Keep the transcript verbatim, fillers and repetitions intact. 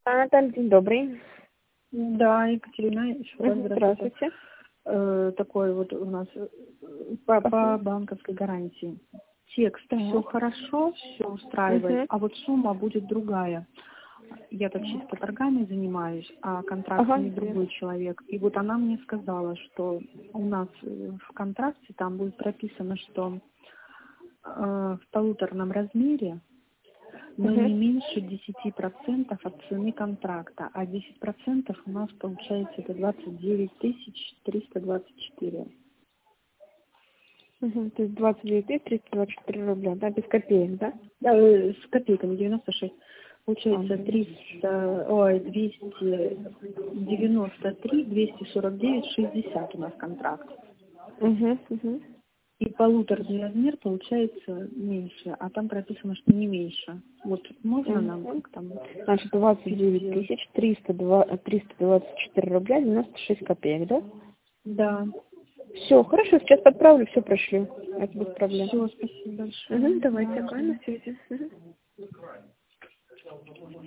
Наталья, день добрый. Да, Екатерина, еще раз Мгм, здравствуйте. Здравствуйте. Э, такой вот у нас э, по, по банковской гарантии. Текст Так. все хорошо, все устраивает, Мгм. а вот сумма будет другая. Я так чисто торгами занимаюсь, а контракт Ага. не другой человек. И вот она мне сказала, что у нас э, в контракте там будет прописано, что э, в полуторном размере, но Мгм. не меньше десяти процентов от цены контракта, а десять процентов у нас получается это двадцать девять тысяч триста двадцать четыре. Мгм. То есть двадцать девять тысяч триста двадцать четыре рубля, да, без копеек, да? Да, э, с копейками девяносто шесть. А, Получается триста, ой, двести девяносто три, двести сорок девять, шестьдесят у нас контракт. Угу, угу. И полуторный размер получается меньше, а там прописано, что не меньше. Вот можно нам Угу. как там Значит, двадцать девять сделать? тысяч триста двадцать четыре рубля девяносто шесть копеек, да? Да. Все, хорошо, сейчас подправлю, все прошлю. Это без проблем. Все, спасибо большое. Угу, давайте, Да, такое на связи. Мгм.